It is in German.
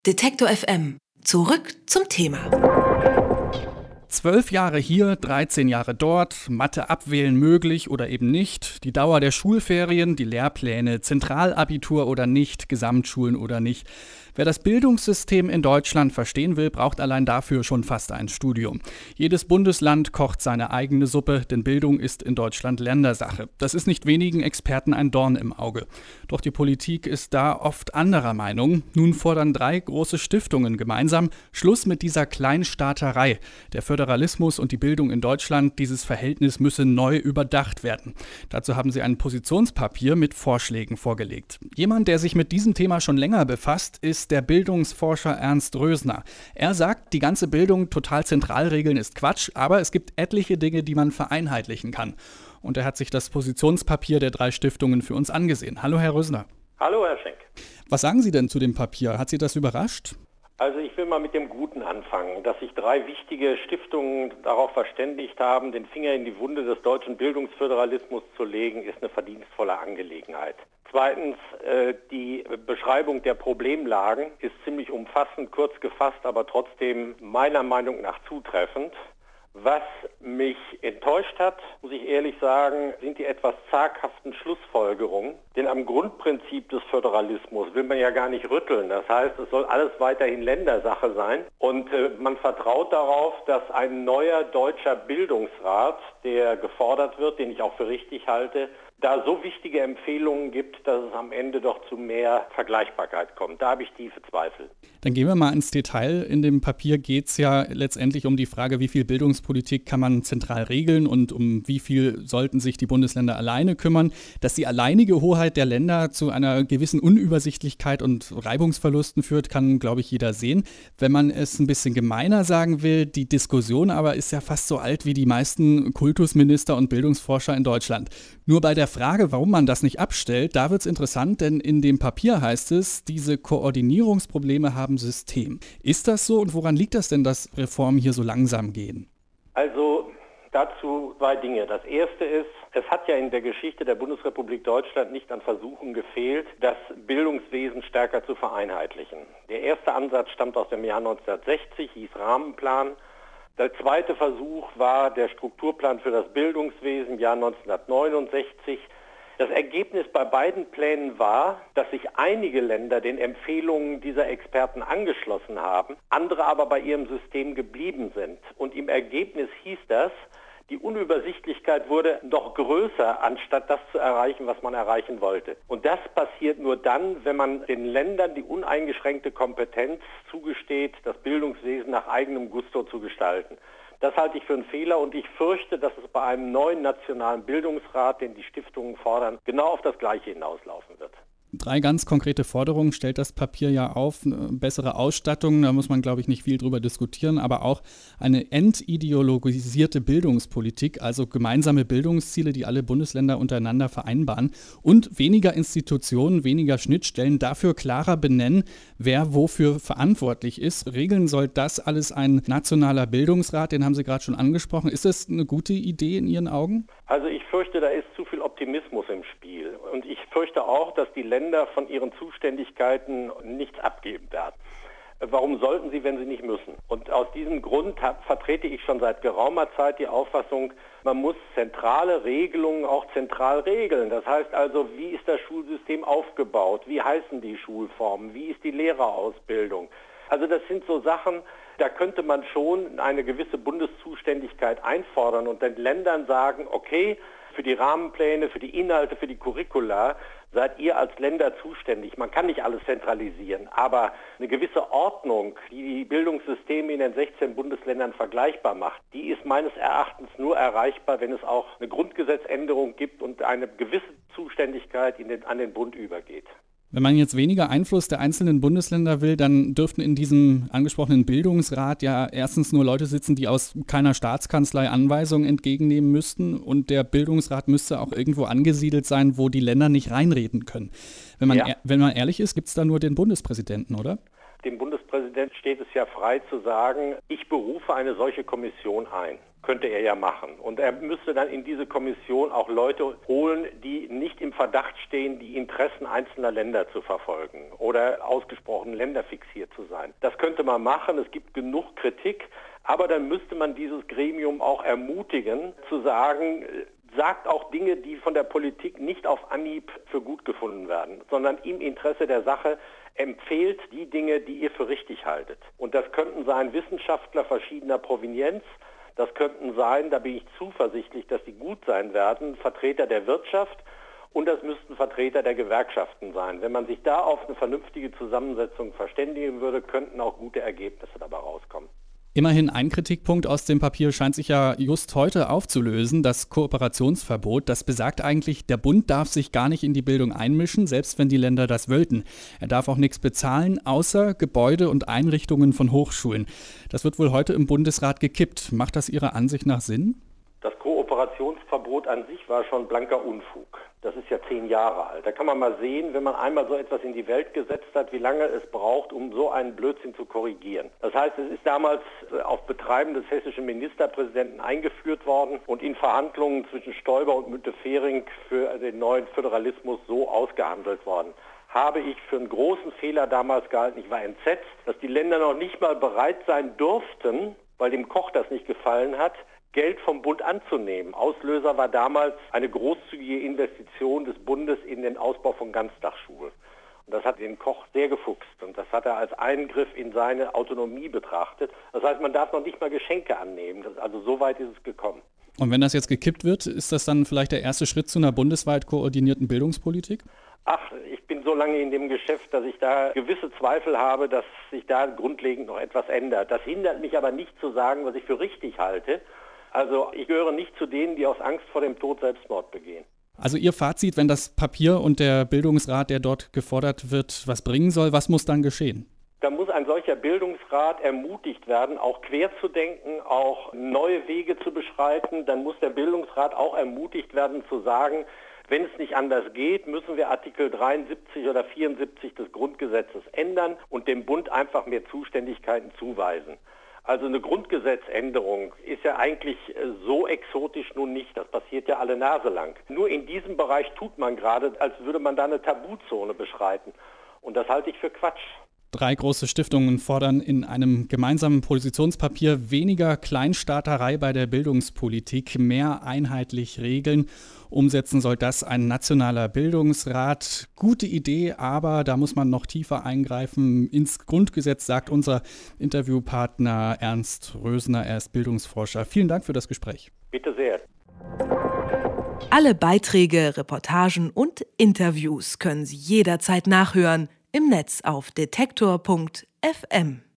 Detektor FM. Zurück zum Thema. 12 Jahre hier, 13 Jahre dort, Mathe abwählen möglich oder eben nicht, die Dauer der Schulferien, die Lehrpläne, Zentralabitur oder nicht, Gesamtschulen oder nicht. Wer das Bildungssystem in Deutschland verstehen will, braucht allein dafür schon fast ein Studium. Jedes Bundesland kocht seine eigene Suppe, denn Bildung ist in Deutschland Ländersache. Das ist nicht wenigen Experten ein Dorn im Auge. Doch die Politik ist da oft anderer Meinung. Nun fordern 3 große Stiftungen gemeinsam Schluss mit dieser Kleinstaaterei. Der Föderalismus und die Bildung in Deutschland, dieses Verhältnis müsse neu überdacht werden. Dazu haben sie ein Positionspapier mit Vorschlägen vorgelegt. Jemand, der sich mit diesem Thema schon länger befasst, ist der Bildungsforscher Ernst Rösner. Er sagt, die ganze Bildung total zentral regeln ist Quatsch, aber es gibt etliche Dinge, die man vereinheitlichen kann. Und er hat sich das Positionspapier der 3 Stiftungen für uns angesehen. Hallo, Herr Rösner. Hallo, Herr Schenk. Was sagen Sie denn zu dem Papier? Hat Sie das überrascht? Also ich will mal mit dem Guten anfangen. Dass sich 3 wichtige Stiftungen darauf verständigt haben, den Finger in die Wunde des deutschen Bildungsföderalismus zu legen, ist eine verdienstvolle Angelegenheit. Zweitens, die Beschreibung der Problemlagen ist ziemlich umfassend, kurz gefasst, aber trotzdem meiner Meinung nach zutreffend. Was mich enttäuscht hat, muss ich ehrlich sagen, sind die etwas zaghaften Schlussfolgerungen. Denn am Grundprinzip des Föderalismus will man ja gar nicht rütteln. Das heißt, es soll alles weiterhin Ländersache sein. Und man vertraut darauf, dass ein neuer deutscher Bildungsrat, der gefordert wird, den ich auch für richtig halte, da so wichtige Empfehlungen gibt, dass es am Ende doch zu mehr Vergleichbarkeit kommt. Da habe ich tiefe Zweifel. Dann gehen wir mal ins Detail. In dem Papier geht es ja letztendlich um die Frage, wie viel Bildungspolitik kann man zentral regeln und um wie viel sollten sich die Bundesländer alleine kümmern. Dass die alleinige Hoheit der Länder zu einer gewissen Unübersichtlichkeit und Reibungsverlusten führt, kann, glaube ich, jeder sehen. Wenn man es ein bisschen gemeiner sagen will, die Diskussion aber ist ja fast so alt wie die meisten Kultusminister und Bildungsforscher in Deutschland. Nur bei der Frage, warum man das nicht abstellt, da wird es interessant, denn in dem Papier heißt es, diese Koordinierungsprobleme haben System. Ist das so und woran liegt das denn, dass Reformen hier so langsam gehen? Also dazu 2 Dinge. Das erste ist, es hat ja in der Geschichte der Bundesrepublik Deutschland nicht an Versuchen gefehlt, das Bildungswesen stärker zu vereinheitlichen. Der erste Ansatz stammt aus dem Jahr 1960, hieß Rahmenplan. Der zweite Versuch war der Strukturplan für das Bildungswesen im Jahr 1969. Das Ergebnis bei beiden Plänen war, dass sich einige Länder den Empfehlungen dieser Experten angeschlossen haben, andere aber bei ihrem System geblieben sind. Und im Ergebnis hieß das, die Unübersichtlichkeit wurde noch größer, anstatt das zu erreichen, was man erreichen wollte. Und das passiert nur dann, wenn man den Ländern die uneingeschränkte Kompetenz zugesteht, das Bildungswesen nach eigenem Gusto zu gestalten. Das halte ich für einen Fehler und ich fürchte, dass es bei einem neuen nationalen Bildungsrat, den die Stiftungen fordern, genau auf das Gleiche hinauslaufen wird. 3 ganz konkrete Forderungen stellt das Papier ja auf. Eine bessere Ausstattung, da muss man, glaube ich, nicht viel drüber diskutieren, aber auch eine entideologisierte Bildungspolitik, also gemeinsame Bildungsziele, die alle Bundesländer untereinander vereinbaren und weniger Institutionen, weniger Schnittstellen, dafür klarer benennen, wer wofür verantwortlich ist. Regeln soll das alles ein nationaler Bildungsrat, den haben Sie gerade schon angesprochen. Ist das eine gute Idee in Ihren Augen? Also ich fürchte, da ist zu viel Optimismus im Spiel. Und ich fürchte auch, dass die Länder von ihren Zuständigkeiten nichts abgeben werden. Warum sollten sie, wenn sie nicht müssen? Und aus diesem Grund vertrete ich schon seit geraumer Zeit die Auffassung, man muss zentrale Regelungen auch zentral regeln. Das heißt also, wie ist das Schulsystem aufgebaut? Wie heißen die Schulformen? Wie ist die Lehrerausbildung? Also das sind so Sachen, da könnte man schon eine gewisse Bundeszuständigkeit einfordern und den Ländern sagen, okay, für die Rahmenpläne, für die Inhalte, für die Curricula seid ihr als Länder zuständig. Man kann nicht alles zentralisieren, aber eine gewisse Ordnung, die die Bildungssysteme in den 16 Bundesländern vergleichbar macht, die ist meines Erachtens nur erreichbar, wenn es auch eine Grundgesetzänderung gibt und eine gewisse Zuständigkeit an den Bund übergeht. Wenn man jetzt weniger Einfluss der einzelnen Bundesländer will, dann dürften in diesem angesprochenen Bildungsrat ja erstens nur Leute sitzen, die aus keiner Staatskanzlei Anweisungen entgegennehmen müssten und der Bildungsrat müsste auch irgendwo angesiedelt sein, wo die Länder nicht reinreden können. Wenn man ehrlich ist, gibt es da nur den Bundespräsidenten, oder? Dem Bundespräsidenten steht es ja frei zu sagen, ich berufe eine solche Kommission ein. Könnte er ja machen. Und er müsste dann in diese Kommission auch Leute holen, die nicht im Verdacht stehen, die Interessen einzelner Länder zu verfolgen oder ausgesprochen länderfixiert zu sein. Das könnte man machen. Es gibt genug Kritik. Aber dann müsste man dieses Gremium auch ermutigen, zu sagen, sagt auch Dinge, die von der Politik nicht auf Anhieb für gut gefunden werden, sondern im Interesse der Sache empfehlt die Dinge, die ihr für richtig haltet. Und das könnten sein Wissenschaftler verschiedener Provenienz, das könnten sein, da bin ich zuversichtlich, dass sie gut sein werden, Vertreter der Wirtschaft und das müssten Vertreter der Gewerkschaften sein. Wenn man sich da auf eine vernünftige Zusammensetzung verständigen würde, könnten auch gute Ergebnisse dabei rauskommen. Immerhin ein Kritikpunkt aus dem Papier scheint sich ja just heute aufzulösen, das Kooperationsverbot. Das besagt eigentlich, der Bund darf sich gar nicht in die Bildung einmischen, selbst wenn die Länder das wollten. Er darf auch nichts bezahlen, außer Gebäude und Einrichtungen von Hochschulen. Das wird wohl heute im Bundesrat gekippt. Macht das Ihrer Ansicht nach Sinn? Das Kooperationsverbot an sich war schon blanker Unfug. Das ist ja 10 Jahre alt. Da kann man mal sehen, wenn man einmal so etwas in die Welt gesetzt hat, wie lange es braucht, um so einen Blödsinn zu korrigieren. Das heißt, es ist damals auf Betreiben des hessischen Ministerpräsidenten eingeführt worden und in Verhandlungen zwischen Stoiber und Müntefering für den neuen Föderalismus so ausgehandelt worden. Habe ich für einen großen Fehler damals gehalten. Ich war entsetzt, dass die Länder noch nicht mal bereit sein durften, weil dem Koch das nicht gefallen hat, Geld vom Bund anzunehmen. Auslöser war damals eine großzügige Investition des Bundes in den Ausbau von Ganztagsschulen. Und das hat den Koch sehr gefuchst und das hat er als Eingriff in seine Autonomie betrachtet. Das heißt, man darf noch nicht mal Geschenke annehmen. Also so weit ist es gekommen. Und wenn das jetzt gekippt wird, ist das dann vielleicht der erste Schritt zu einer bundesweit koordinierten Bildungspolitik? Ach, ich bin so lange in dem Geschäft, dass ich da gewisse Zweifel habe, dass sich da grundlegend noch etwas ändert. Das hindert mich aber nicht zu sagen, was ich für richtig halte. Also ich gehöre nicht zu denen, die aus Angst vor dem Tod Selbstmord begehen. Also Ihr Fazit, wenn das Papier und der Bildungsrat, der dort gefordert wird, was bringen soll, was muss dann geschehen? Da muss ein solcher Bildungsrat ermutigt werden, auch quer zu denken, auch neue Wege zu beschreiten. Dann muss der Bildungsrat auch ermutigt werden zu sagen, wenn es nicht anders geht, müssen wir Artikel 73 oder 74 des Grundgesetzes ändern und dem Bund einfach mehr Zuständigkeiten zuweisen. Also eine Grundgesetzänderung ist ja eigentlich so exotisch nun nicht. Das passiert ja alle Nase lang. Nur in diesem Bereich tut man gerade, als würde man da eine Tabuzone beschreiten. Und das halte ich für Quatsch. 3 große Stiftungen fordern in einem gemeinsamen Positionspapier weniger Kleinstaaterei bei der Bildungspolitik, mehr einheitlich regeln. Umsetzen soll das ein nationaler Bildungsrat. Gute Idee, aber da muss man noch tiefer eingreifen ins Grundgesetz, sagt unser Interviewpartner Ernst Rösner. Er ist Bildungsforscher. Vielen Dank für das Gespräch. Bitte sehr. Alle Beiträge, Reportagen und Interviews können Sie jederzeit nachhören im Netz auf detektor.fm.